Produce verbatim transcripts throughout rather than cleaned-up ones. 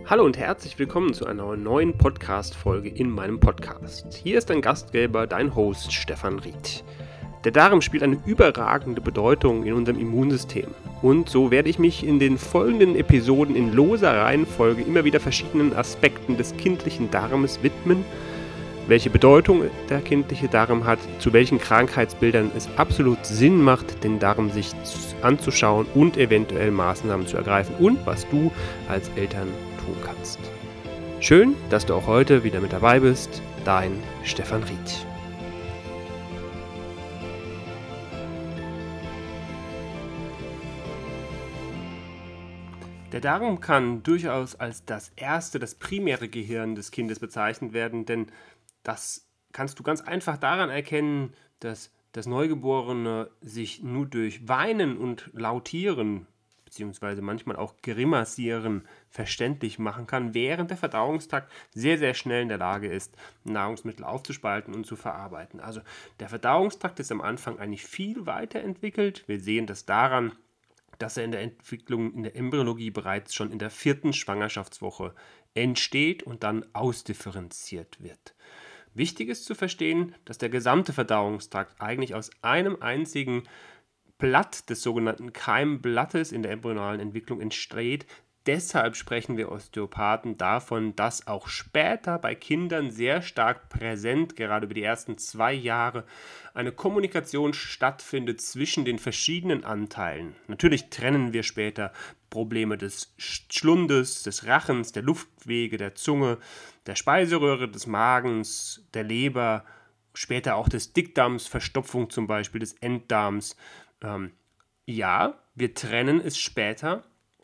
Hallo und herzlich willkommen zu einer neuen Podcast-Folge in meinem Podcast. Hier ist dein Gastgeber, dein Host Stefan Ried. Der Darm spielt eine überragende Bedeutung in unserem Immunsystem. Und so werde ich mich in den folgenden Episoden in loser Reihenfolge immer wieder verschiedenen Aspekten des kindlichen Darmes widmen, welche Bedeutung der kindliche Darm hat, zu welchen Krankheitsbildern es absolut Sinn macht, den Darm sich anzuschauen und eventuell Maßnahmen zu ergreifen und was du als Eltern tun kannst. Schön, dass du auch heute wieder mit dabei bist. Dein Stefan Ried. Der Darm kann durchaus als das erste, das primäre Gehirn des Kindes bezeichnet werden, denn das kannst du ganz einfach daran erkennen, dass das Neugeborene sich nur durch Weinen und Lautieren beziehungsweise manchmal auch Grimassieren verständlich machen kann, während der Verdauungstrakt sehr, sehr schnell in der Lage ist, Nahrungsmittel aufzuspalten und zu verarbeiten. Also der Verdauungstrakt ist am Anfang eigentlich viel weiterentwickelt. Wir sehen das daran, dass er in der Entwicklung, in der Embryologie bereits schon in der vierten Schwangerschaftswoche entsteht und dann ausdifferenziert wird. Wichtig ist zu verstehen, dass der gesamte Verdauungstrakt eigentlich aus einem einzigen Blatt des sogenannten Keimblattes in der embryonalen Entwicklung entsteht. Deshalb sprechen wir Osteopathen davon, dass auch später bei Kindern sehr stark präsent, gerade über die ersten zwei Jahre, eine Kommunikation stattfindet zwischen den verschiedenen Anteilen. Natürlich trennen wir später Probleme des Schlundes, des Rachens, der Luftwege, der Zunge, der Speiseröhre, des Magens, der Leber, später auch des Dickdarms, Verstopfung zum Beispiel des Enddarms. Ähm, ja, wir trennen es später,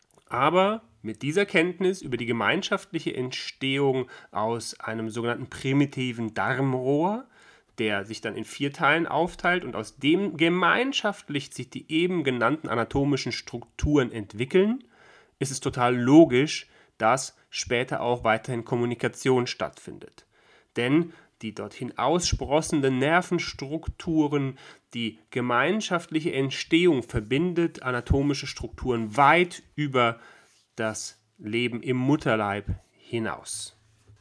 aber mit dieser Kenntnis über die gemeinschaftliche Entstehung aus einem sogenannten primitiven Darmrohr, der sich dann in vier Teilen aufteilt und aus dem gemeinschaftlich sich die eben genannten anatomischen Strukturen entwickeln, ist es total logisch, dass später auch weiterhin Kommunikation stattfindet. Denn die dorthin aussprossenden Nervenstrukturen, die gemeinschaftliche Entstehung verbindet anatomische Strukturen weit über das Leben im Mutterleib hinaus.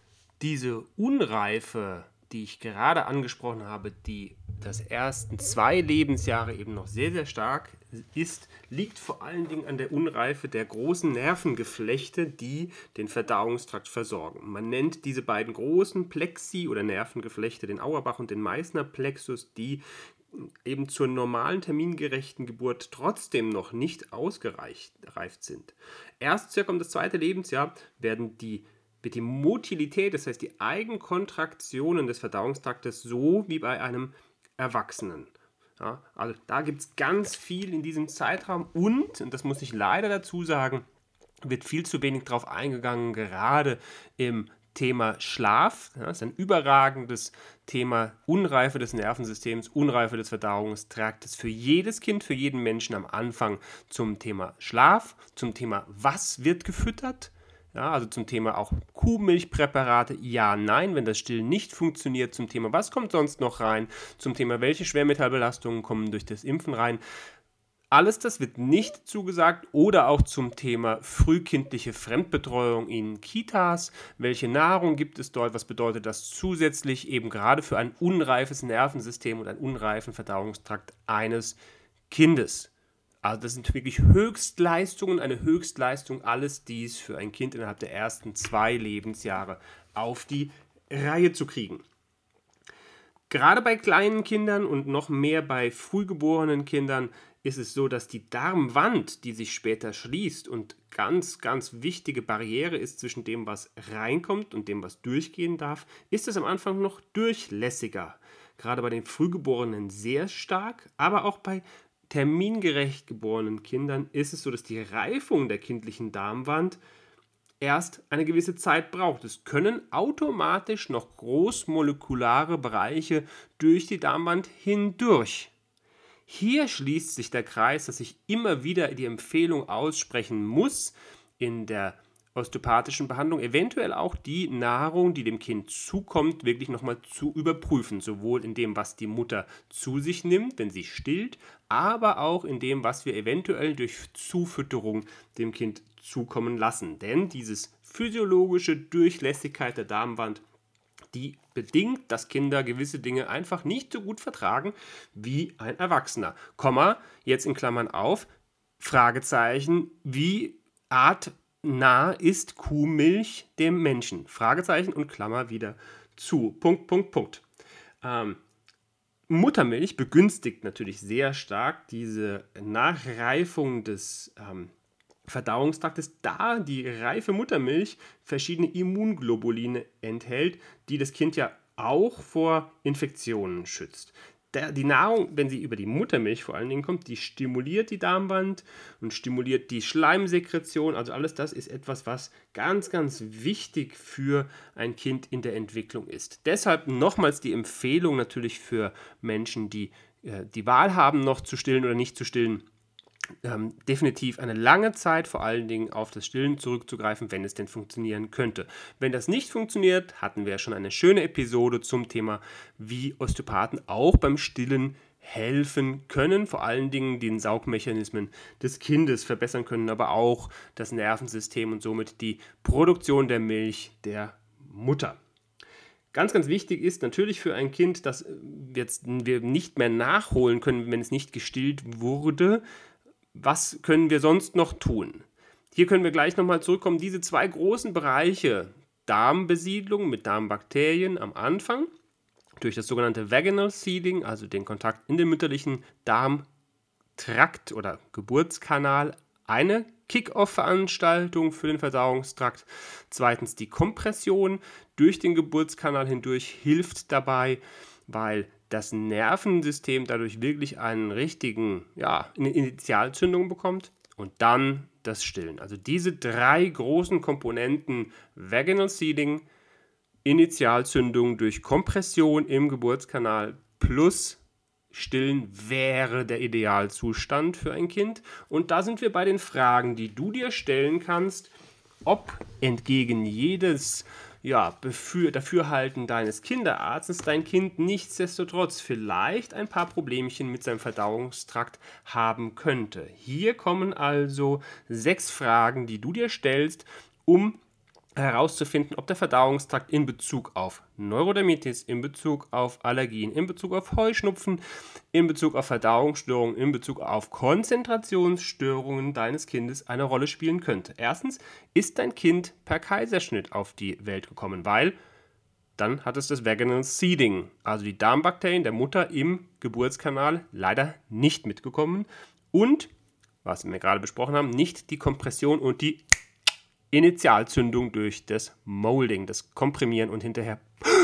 Diese Unreife, die ich gerade angesprochen habe, die das ersten zwei Lebensjahre eben noch sehr, sehr stark ist, liegt vor allen Dingen an der Unreife der großen Nervengeflechte, die den Verdauungstrakt versorgen. Man nennt diese beiden großen Plexi oder Nervengeflechte, den Auerbach und den Meissner Plexus, die eben zur normalen termingerechten Geburt trotzdem noch nicht ausgereift sind. Erst circa um das zweite Lebensjahr werden die wird die Motilität, das heißt die Eigenkontraktionen des Verdauungstraktes, so wie bei einem Erwachsenen. Ja, also da gibt es ganz viel in diesem Zeitraum und, und das muss ich leider dazu sagen, wird viel zu wenig drauf eingegangen, gerade im Thema Schlaf. Ja, das ist ein überragendes Thema, Unreife des Nervensystems, Unreife des Verdauungstraktes für jedes Kind, für jeden Menschen am Anfang zum Thema Schlaf, zum Thema was wird gefüttert. Ja, also zum Thema auch Kuhmilchpräparate, ja, nein, wenn das Stillen nicht funktioniert, zum Thema, was kommt sonst noch rein, zum Thema, welche Schwermetallbelastungen kommen durch das Impfen rein. Alles das wird nicht zugesagt oder auch zum Thema frühkindliche Fremdbetreuung in Kitas. Welche Nahrung gibt es dort? Was bedeutet das zusätzlich eben gerade für ein unreifes Nervensystem und einen unreifen Verdauungstrakt eines Kindes? Also das sind wirklich Höchstleistungen, eine Höchstleistung, alles dies für ein Kind innerhalb der ersten zwei Lebensjahre auf die Reihe zu kriegen. Gerade bei kleinen Kindern und noch mehr bei frühgeborenen Kindern ist es so, dass die Darmwand, die sich später schließt und ganz, ganz wichtige Barriere ist zwischen dem, was reinkommt und dem, was durchgehen darf, ist es am Anfang noch durchlässiger. Gerade bei den Frühgeborenen sehr stark, aber auch bei termingerecht geborenen Kindern ist es so, dass die Reifung der kindlichen Darmwand erst eine gewisse Zeit braucht. Es können automatisch noch großmolekulare Bereiche durch die Darmwand hindurch. Hier schließt sich der Kreis, dass ich immer wieder die Empfehlung aussprechen muss, in der osteopathischen Behandlung eventuell auch die Nahrung, die dem Kind zukommt, wirklich nochmal zu überprüfen. Sowohl in dem, was die Mutter zu sich nimmt, wenn sie stillt, aber auch in dem, was wir eventuell durch Zufütterung dem Kind zukommen lassen. Denn diese physiologische Durchlässigkeit der Darmwand, die bedingt, dass Kinder gewisse Dinge einfach nicht so gut vertragen wie ein Erwachsener. Komma, jetzt in Klammern auf, Fragezeichen, wie artnah ist Kuhmilch dem Menschen? Fragezeichen und Klammer wieder zu. Punkt, Punkt, Punkt. Ähm, Muttermilch begünstigt natürlich sehr stark diese Nachreifung des ähm, Verdauungstraktes, da die reife Muttermilch verschiedene Immunglobuline enthält, die das Kind ja auch vor Infektionen schützt. Der, die Nahrung, wenn sie über die Muttermilch vor allen Dingen kommt, die stimuliert die Darmwand und stimuliert die Schleimsekretion. Also alles das ist etwas, was ganz, ganz wichtig für ein Kind in der Entwicklung ist. Deshalb nochmals die Empfehlung natürlich für Menschen, die äh, die Wahl haben, noch zu stillen oder nicht zu stillen. Ähm, definitiv eine lange Zeit vor allen Dingen auf das Stillen zurückzugreifen, wenn es denn funktionieren könnte. Wenn das nicht funktioniert, hatten wir ja schon eine schöne Episode zum Thema, wie Osteopathen auch beim Stillen helfen können, vor allen Dingen den Saugmechanismen des Kindes verbessern können, aber auch das Nervensystem und somit die Produktion der Milch der Mutter. Ganz, ganz wichtig ist natürlich für ein Kind, dass jetzt wir nicht mehr nachholen können, wenn es nicht gestillt wurde. Was können wir sonst noch tun? Hier können wir gleich nochmal zurückkommen. Diese zwei großen Bereiche, Darmbesiedlung mit Darmbakterien am Anfang, durch das sogenannte Vaginal Seeding, also den Kontakt in den mütterlichen Darmtrakt oder Geburtskanal, eine Kick-Off-Veranstaltung für den Verdauungstrakt. Zweitens die Kompression durch den Geburtskanal hindurch hilft dabei, weil das Nervensystem dadurch wirklich einen richtigen, ja, eine Initialzündung bekommt und dann das Stillen. Also diese drei großen Komponenten, Vaginal Seeding, Initialzündung durch Kompression im Geburtskanal plus Stillen wäre der Idealzustand für ein Kind. Und da sind wir bei den Fragen, die du dir stellen kannst, ob entgegen jedes ja, Befür- Dafürhalten deines Kinderarztes dein Kind nichtsdestotrotz vielleicht ein paar Problemchen mit seinem Verdauungstrakt haben könnte. Hier kommen also sechs Fragen, die du dir stellst, um herauszufinden, ob der Verdauungstrakt in Bezug auf Neurodermitis, in Bezug auf Allergien, in Bezug auf Heuschnupfen, in Bezug auf Verdauungsstörungen, in Bezug auf Konzentrationsstörungen deines Kindes eine Rolle spielen könnte. Erstens, ist dein Kind per Kaiserschnitt auf die Welt gekommen, weil dann hat es das Vaginal Seeding, also die Darmbakterien der Mutter im Geburtskanal, leider nicht mitgekommen und, was wir gerade besprochen haben, nicht die Kompression und die Initialzündung durch das Molding, das Komprimieren und hinterher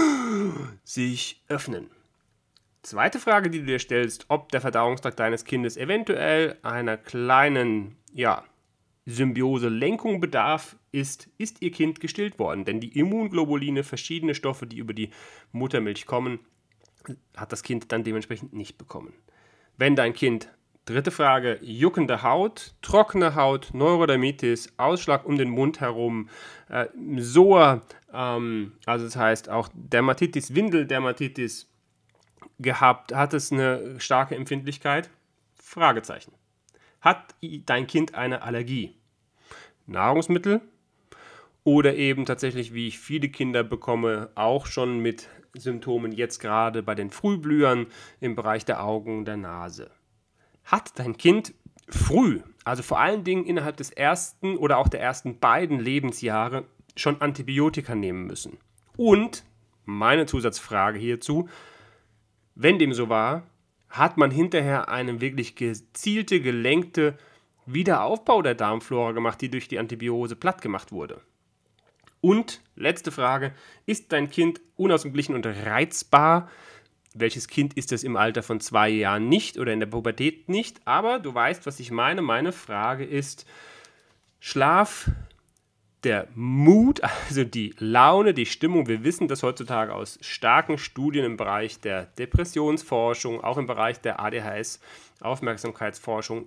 sich öffnen. Zweite Frage, die du dir stellst, ob der Verdauungstrakt deines Kindes eventuell einer kleinen, ja, Symbiose-Lenkung bedarf, ist, ist ihr Kind gestillt worden? Denn die Immunglobuline, verschiedene Stoffe, die über die Muttermilch kommen, hat das Kind dann dementsprechend nicht bekommen. Wenn dein Kind Dritte Frage, juckende Haut, trockene Haut, Neurodermitis, Ausschlag um den Mund herum, äh, Sor, ähm, also das heißt auch Dermatitis, Windeldermatitis gehabt, hat es eine starke Empfindlichkeit? Fragezeichen. Hat dein Kind eine Allergie? Nahrungsmittel? Oder eben tatsächlich, wie ich viele Kinder bekomme, auch schon mit Symptomen jetzt gerade bei den Frühblühern im Bereich der Augen, der Nase? Hat dein Kind früh, also vor allen Dingen innerhalb des ersten oder auch der ersten beiden Lebensjahre, schon Antibiotika nehmen müssen? Und meine Zusatzfrage hierzu, wenn dem so war, hat man hinterher eine wirklich gezielte, gelenkte Wiederaufbau der Darmflora gemacht, die durch die Antibiose platt gemacht wurde? Und letzte Frage, ist dein Kind unausgeglichen und reizbar? Welches Kind ist es im Alter von zwei Jahren nicht oder in der Pubertät nicht? Aber du weißt, was ich meine. Meine Frage ist, Schlaf, der Mut, also die Laune, die Stimmung. Wir wissen das heutzutage aus starken Studien im Bereich der Depressionsforschung, auch im Bereich der A D H S-Aufmerksamkeitsforschung.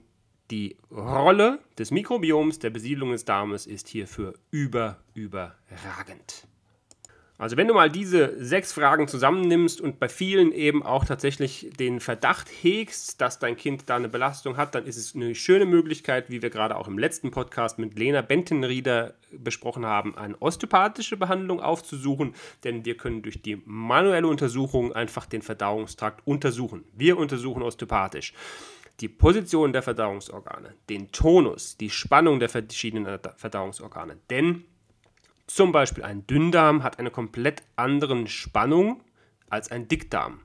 Die Rolle des Mikrobioms, der Besiedlung des Darmes, ist hierfür über, überragend. Also wenn du mal diese sechs Fragen zusammennimmst und bei vielen eben auch tatsächlich den Verdacht hegst, dass dein Kind da eine Belastung hat, dann ist es eine schöne Möglichkeit, wie wir gerade auch im letzten Podcast mit Lena Bentenrieder besprochen haben, eine osteopathische Behandlung aufzusuchen, denn wir können durch die manuelle Untersuchung einfach den Verdauungstrakt untersuchen. Wir untersuchen osteopathisch die Position der Verdauungsorgane, den Tonus, die Spannung der verschiedenen Verdauungsorgane, denn zum Beispiel ein Dünndarm hat eine komplett andere Spannung als ein Dickdarm.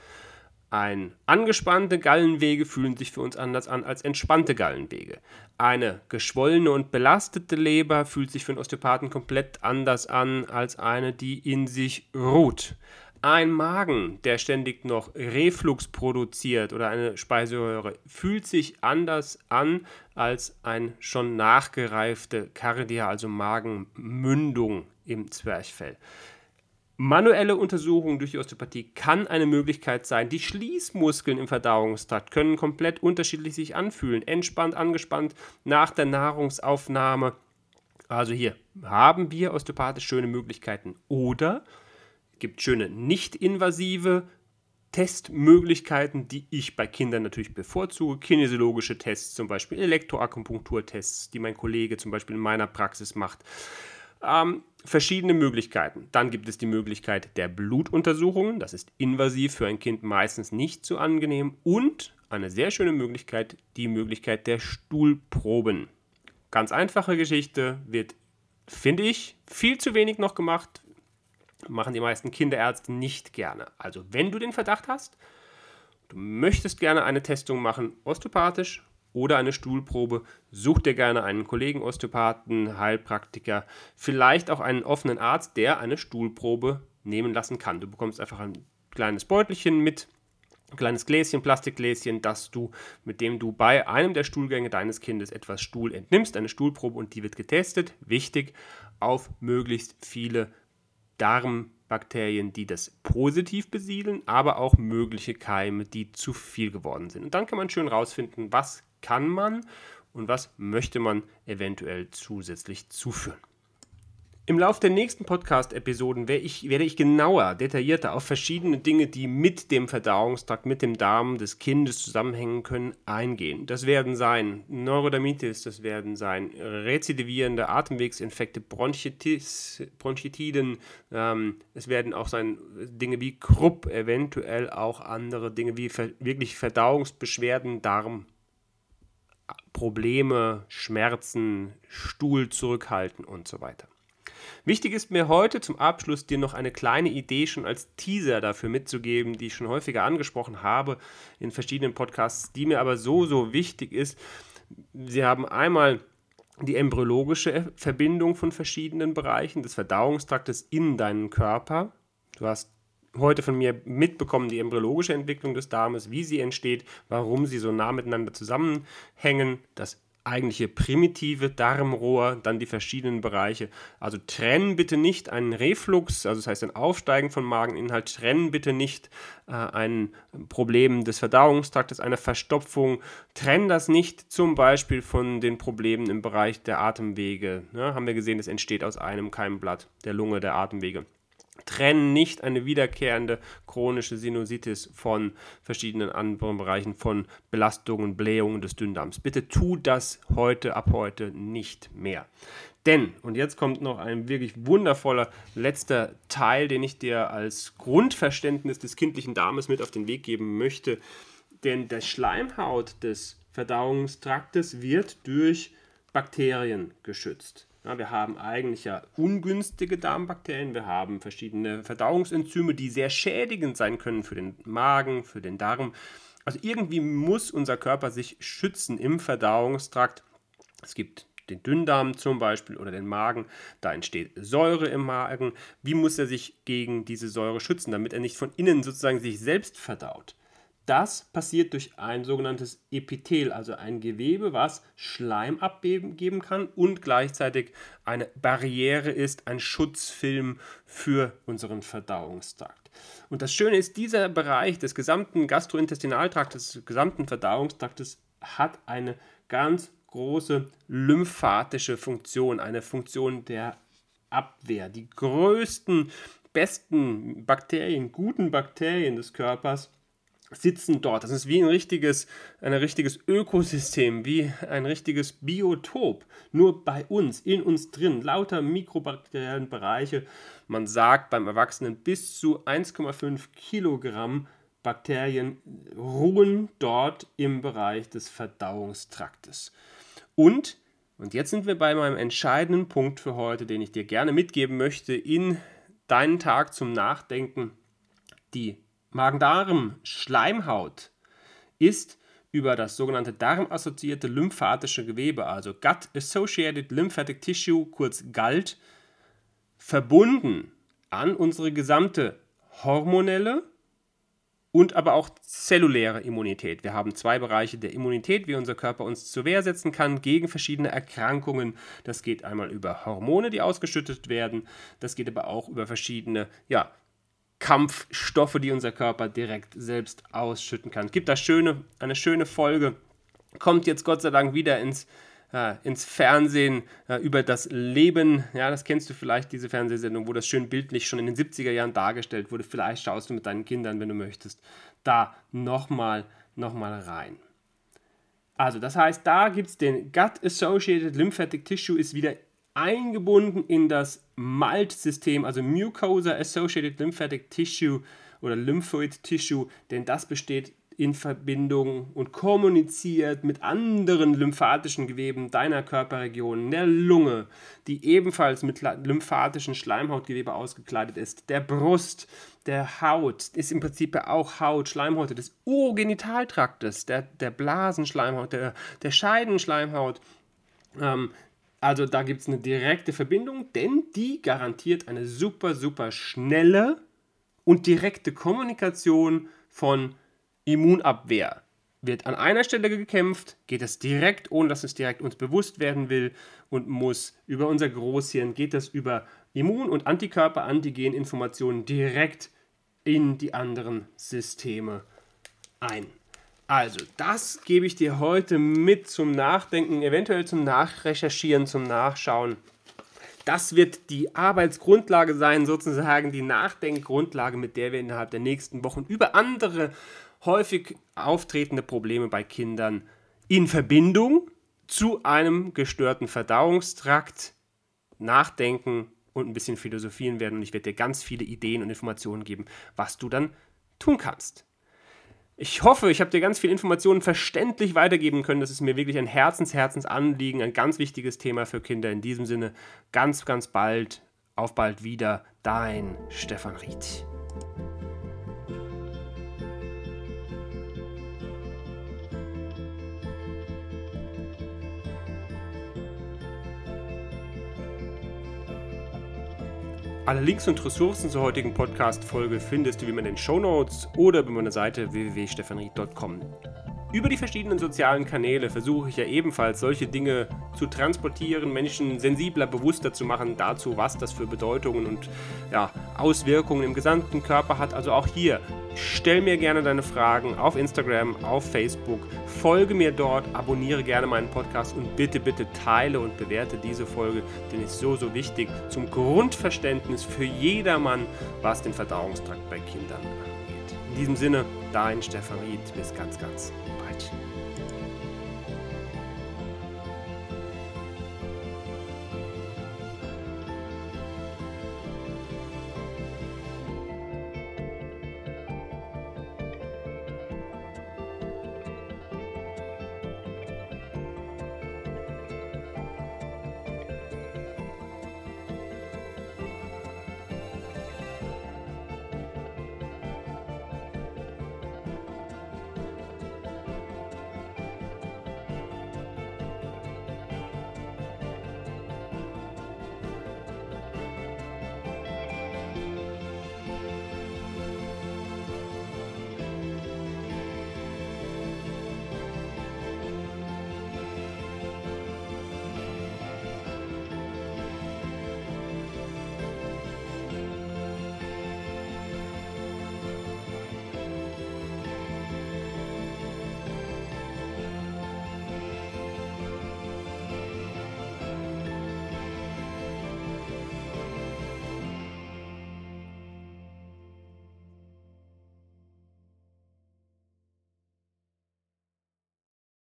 Ein angespannte Gallenwege fühlen sich für uns anders an als entspannte Gallenwege. Eine geschwollene und belastete Leber fühlt sich für einen Osteopathen komplett anders an als eine, die in sich ruht. Ein Magen, der ständig noch Reflux produziert oder eine Speiseröhre, fühlt sich anders an als eine schon nachgereifte Kardia, also Magenmündung im Zwerchfell. Manuelle Untersuchung durch die Osteopathie kann eine Möglichkeit sein. Die Schließmuskeln im Verdauungstrakt können komplett unterschiedlich sich anfühlen. Entspannt, angespannt nach der Nahrungsaufnahme. Also hier haben wir osteopathisch schöne Möglichkeiten. Oder es gibt schöne nicht-invasive Testmöglichkeiten, die ich bei Kindern natürlich bevorzuge. Kinesiologische Tests, zum Beispiel Elektroakupunkturtests, die mein Kollege zum Beispiel in meiner Praxis macht. Ähm, verschiedene Möglichkeiten. Dann gibt es die Möglichkeit der Blutuntersuchungen. Das ist invasiv, für ein Kind meistens nicht so angenehm. Und eine sehr schöne Möglichkeit, die Möglichkeit der Stuhlproben. Ganz einfache Geschichte, wird, finde ich, viel zu wenig noch gemacht. Machen die meisten Kinderärzte nicht gerne. Also wenn du den Verdacht hast, du möchtest gerne eine Testung machen, osteopathisch oder eine Stuhlprobe, such dir gerne einen Kollegen Osteopathen, Heilpraktiker, vielleicht auch einen offenen Arzt, der eine Stuhlprobe nehmen lassen kann. Du bekommst einfach ein kleines Beutelchen mit, ein kleines Gläschen, Plastikgläschen, das du, mit dem du bei einem der Stuhlgänge deines Kindes etwas Stuhl entnimmst, eine Stuhlprobe, und die wird getestet, wichtig, auf möglichst viele Darmbakterien, die das positiv besiedeln, aber auch mögliche Keime, die zu viel geworden sind. Und dann kann man schön rausfinden, was kann man und was möchte man eventuell zusätzlich zuführen. Im Laufe der nächsten Podcast-Episoden werde ich, werde ich genauer, detaillierter auf verschiedene Dinge, die mit dem Verdauungstrakt, mit dem Darm des Kindes zusammenhängen können, eingehen. Das werden sein Neurodermitis, das werden sein rezidivierende Atemwegsinfekte, Bronchitis, Bronchitiden, ähm, es werden auch sein Dinge wie Krupp, eventuell auch andere Dinge wie ver- wirklich Verdauungsbeschwerden, Darmprobleme, Schmerzen, Stuhl zurückhalten und so weiter. Wichtig ist mir heute zum Abschluss, dir noch eine kleine Idee schon als Teaser dafür mitzugeben, die ich schon häufiger angesprochen habe in verschiedenen Podcasts, die mir aber so, so wichtig ist. Sie haben einmal die embryologische Verbindung von verschiedenen Bereichen des Verdauungstraktes in deinen Körper. Du hast heute von mir mitbekommen die embryologische Entwicklung des Darmes, wie sie entsteht, warum sie so nah miteinander zusammenhängen, das eigentliche primitive Darmrohr, dann die verschiedenen Bereiche. Also trennen bitte nicht einen Reflux, also das heißt ein Aufsteigen von Mageninhalt, trennen bitte nicht äh, ein Problem des Verdauungstraktes, eine Verstopfung, trennen das nicht zum Beispiel von den Problemen im Bereich der Atemwege. Ja, haben wir gesehen, es entsteht aus einem Keimblatt der Lunge, der Atemwege. Trennen nicht eine wiederkehrende chronische Sinusitis von verschiedenen anderen Bereichen von Belastungen, Blähungen des Dünndarms. Bitte tu das heute, ab heute nicht mehr. Denn, und jetzt kommt noch ein wirklich wundervoller letzter Teil, den ich dir als Grundverständnis des kindlichen Darmes mit auf den Weg geben möchte. Denn die Schleimhaut des Verdauungstraktes wird durch Bakterien geschützt. Ja, wir haben eigentlich ja ungünstige Darmbakterien, wir haben verschiedene Verdauungsenzyme, die sehr schädigend sein können für den Magen, für den Darm. Also irgendwie muss unser Körper sich schützen im Verdauungstrakt. Es gibt den Dünndarm zum Beispiel oder den Magen, da entsteht Säure im Magen. Wie muss er sich gegen diese Säure schützen, damit er nicht von innen sozusagen sich selbst verdaut? Das passiert durch ein sogenanntes Epithel, also ein Gewebe, was Schleim abgeben kann und gleichzeitig eine Barriere ist, ein Schutzfilm für unseren Verdauungstrakt. Und das Schöne ist, dieser Bereich des gesamten Gastrointestinaltraktes, des gesamten Verdauungstraktes hat eine ganz große lymphatische Funktion, eine Funktion der Abwehr. Die größten, besten Bakterien, guten Bakterien des Körpers sitzen dort. Das ist wie ein richtiges, ein richtiges Ökosystem, wie ein richtiges Biotop. Nur bei uns, in uns drin, lauter mikrobakterielle Bereiche. Man sagt beim Erwachsenen bis zu eins Komma fünf Kilogramm Bakterien ruhen dort im Bereich des Verdauungstraktes. Und, und jetzt sind wir bei meinem entscheidenden Punkt für heute, den ich dir gerne mitgeben möchte in deinen Tag zum Nachdenken. Die Magen-Darm-Schleimhaut ist über das sogenannte darmassoziierte lymphatische Gewebe, also Gut-Associated Lymphatic Tissue, kurz GALT, verbunden an unsere gesamte hormonelle und aber auch zelluläre Immunität. Wir haben zwei Bereiche der Immunität, wie unser Körper uns zur Wehr setzen kann gegen verschiedene Erkrankungen. Das geht einmal über Hormone, die ausgeschüttet werden. Das geht aber auch über verschiedene, ja, Kampfstoffe, die unser Körper direkt selbst ausschütten kann. Es gibt da schöne, eine schöne Folge, kommt jetzt Gott sei Dank wieder ins, äh, ins Fernsehen äh, über das Leben. Ja, das kennst du vielleicht, diese Fernsehsendung, wo das schön bildlich schon in den siebziger Jahren dargestellt wurde. Vielleicht schaust du mit deinen Kindern, wenn du möchtest, da nochmal noch mal rein. Also das heißt, da gibt es den Gut-Associated Lymphatic Tissue, ist wieder eingebunden in das M A L T-System, also Mucosa Associated Lymphatic Tissue oder Lymphoid Tissue, denn das besteht in Verbindung und kommuniziert mit anderen lymphatischen Geweben deiner Körperregionen, der Lunge, die ebenfalls mit lymphatischen Schleimhautgewebe ausgekleidet ist, der Brust, der Haut, ist im Prinzip ja auch Haut, Schleimhäute des Urogenitaltraktes, der, der Blasenschleimhaut, der, der Scheidenschleimhaut. Ähm, Also da gibt es eine direkte Verbindung, denn die garantiert eine super, super schnelle und direkte Kommunikation von Immunabwehr. Wird an einer Stelle gekämpft, geht es direkt, ohne dass es direkt uns bewusst werden will und muss über unser Großhirn, geht es über Immun- und Antikörper-Antigen-Informationen direkt in die anderen Systeme ein. Also, das gebe ich dir heute mit zum Nachdenken, eventuell zum Nachrecherchieren, zum Nachschauen. Das wird die Arbeitsgrundlage sein, sozusagen die Nachdenkgrundlage, mit der wir innerhalb der nächsten Wochen über andere häufig auftretende Probleme bei Kindern in Verbindung zu einem gestörten Verdauungstrakt nachdenken und ein bisschen philosophieren werden. Und ich werde dir ganz viele Ideen und Informationen geben, was du dann tun kannst. Ich hoffe, ich habe dir ganz viele Informationen verständlich weitergeben können. Das ist mir wirklich ein Herzens, Herzensanliegen, ein ganz wichtiges Thema für Kinder. In diesem Sinne, ganz, ganz bald, auf bald wieder, dein Stefan Ried. Alle Links und Ressourcen zur heutigen Podcast-Folge findest du wie immer in den Shownotes oder bei meiner Seite w w w punkt stefan ried punkt com. Über die verschiedenen sozialen Kanäle versuche ich ja ebenfalls solche Dinge zu transportieren, Menschen sensibler, bewusster zu machen dazu, was das für Bedeutungen und ja, Auswirkungen im gesamten Körper hat. Also auch hier, stell mir gerne deine Fragen auf Instagram, auf Facebook, folge mir dort, abonniere gerne meinen Podcast und bitte, bitte teile und bewerte diese Folge, denn es ist so, so wichtig zum Grundverständnis für jedermann, was den Verdauungstrakt bei Kindern angeht. In diesem Sinne, dein Stefan Ried, bis ganz, ganz bald.